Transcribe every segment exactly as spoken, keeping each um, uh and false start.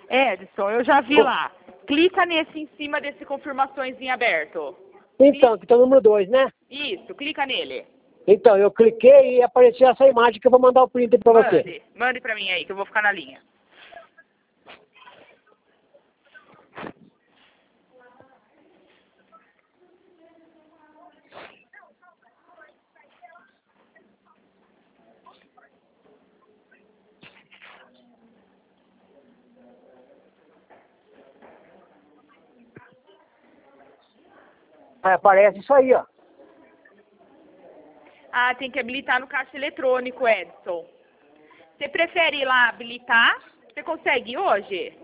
Edson, eu já vi lá. Clica nesse em cima desse confirmações em aberto. Então, que tá o número dois, né? Isso, clica nele. Então, eu cliquei e apareceu essa imagem que eu vou mandar o print pra você. Mande, mande pra mim aí, que eu vou ficar na linha. Aí aparece isso aí, ó. Ah, tem que habilitar no caixa eletrônico, Edson. Você prefere ir lá habilitar? Você consegue ir hoje?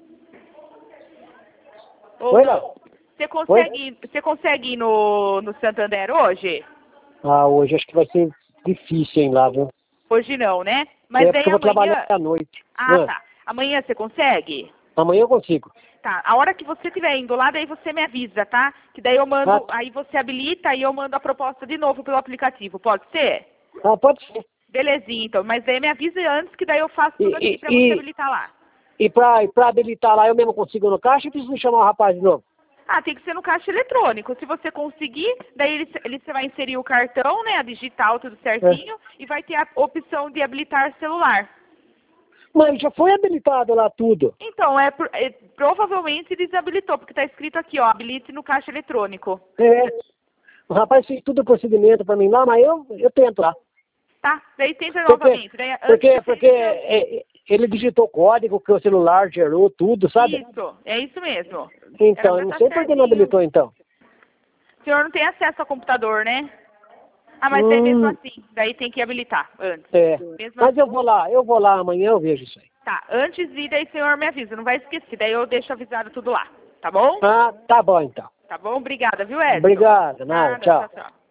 Ou Oi, não? não. Você consegue, você consegue ir no, no Santander hoje? Ah, hoje acho que vai ser difícil, hein, lá, viu? Hoje não, né? Mas É daí porque eu vou amanhã... trabalhar à noite. Ah, Ah, tá. Amanhã você consegue? amanhã eu consigo. Tá. A hora que você estiver indo lá, daí você me avisa, tá? Que daí eu mando... Ah, Aí você habilita e eu mando a proposta de novo pelo aplicativo. Pode ser? ah, pode ser. Belezinha, então. Mas daí me avisa antes, que daí eu faço E, tudo aqui e, pra você e, habilitar lá. e pra, e pra habilitar lá, eu mesmo consigo no caixa ou preciso chamar o rapaz de novo? Ah, tem que ser no caixa eletrônico. Se você conseguir, daí ele, ele, você vai inserir o cartão, né? A digital, tudo certinho. E vai ter a opção de habilitar celular. Mas já foi habilitado lá tudo. Então, é, por- é provavelmente desabilitou, porque tá escrito aqui, ó, habilite no caixa eletrônico. É. O rapaz fez tudo o procedimento pra mim lá, mas eu, eu tento lá. Tá? Daí tenta Porque, novamente. Daí, antes porque, de você porque é, é, ele digitou código que o celular gerou tudo, sabe? Isso, é isso mesmo. Então, Era eu pra não tá sei por que não certinho. habilitou então. O senhor não tem acesso ao computador, né? Ah, mas daí mesmo Hum, assim. Daí tem que habilitar antes. é. Mesmo Mas assim. eu vou lá, eu vou lá amanhã, eu vejo isso aí. Tá, antes de ir, daí o senhor me avisa. Não vai esquecer. Daí eu deixo avisado tudo lá. Tá bom? Ah, tá bom então. Tá bom? Obrigada, viu, Edson? Obrigado, nada, Nada, tchau, tchau. tchau.